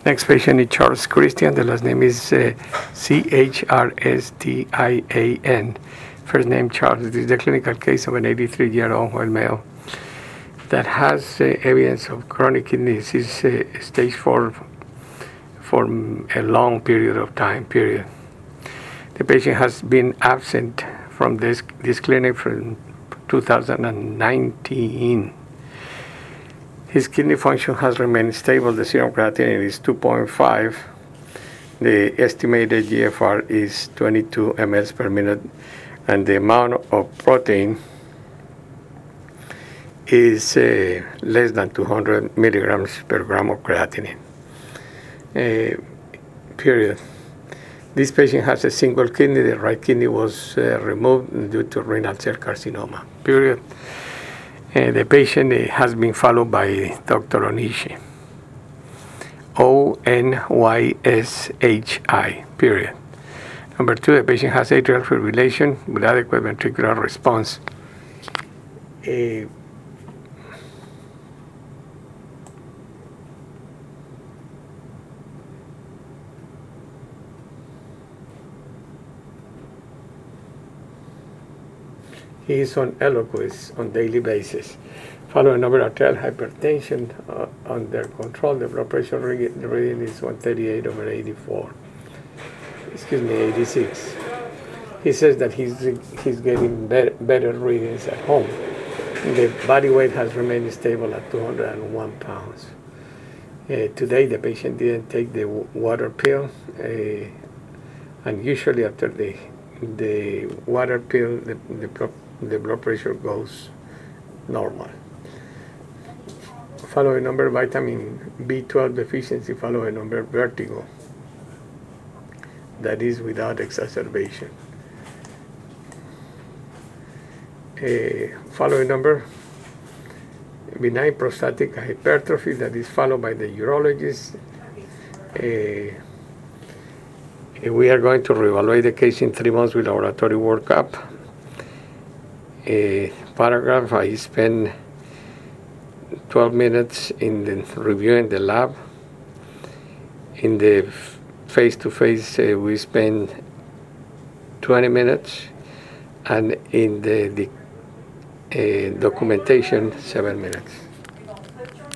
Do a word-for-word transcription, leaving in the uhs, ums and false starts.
Next patient is Charles Christian. The last name is uh, C H R S T I A N. First name Charles. This is the clinical case of an eighty-three-year-old white male that has uh, evidence of chronic kidney disease, uh, stage four, for a long period of time. Period. The patient has been absent from this this clinic from two thousand nineteen. His kidney function has remained stable. The serum creatinine is two point five. The estimated G F R is twenty-two milliliters per minute, and the amount of protein is uh, less than two hundred milligrams per gram of creatinine. Uh, period. This patient has a single kidney. The right kidney was uh, removed due to renal cell carcinoma. Period. Uh, the patient uh, has been followed by Doctor Onyshi. O N Y S H I. Period. Number two, the patient has atrial fibrillation with adequate ventricular response. Uh, He is on Eliquis on daily basis. Following number arterial hypertension uh, under control, the blood pressure reading, the reading is one thirty-eight over eighty-four. Excuse me, eighty-six. He says that he's he's getting better, better readings at home. The body weight has remained stable at two hundred one pounds. Uh, today, the patient didn't take the water pill, uh, and usually after the the water pill, the, the the blood pressure goes normal. Following number vitamin B twelve deficiency, following number vertigo, that is without exacerbation. Uh, following number benign prostatic hypertrophy, that is followed by the urologist. Uh, we are going to reevaluate the case in three months with laboratory workup. A paragraph, I spent twelve minutes in the reviewing the lab. In the face-to-face, uh, we spent twenty minutes, and in the, the uh, documentation, seven minutes.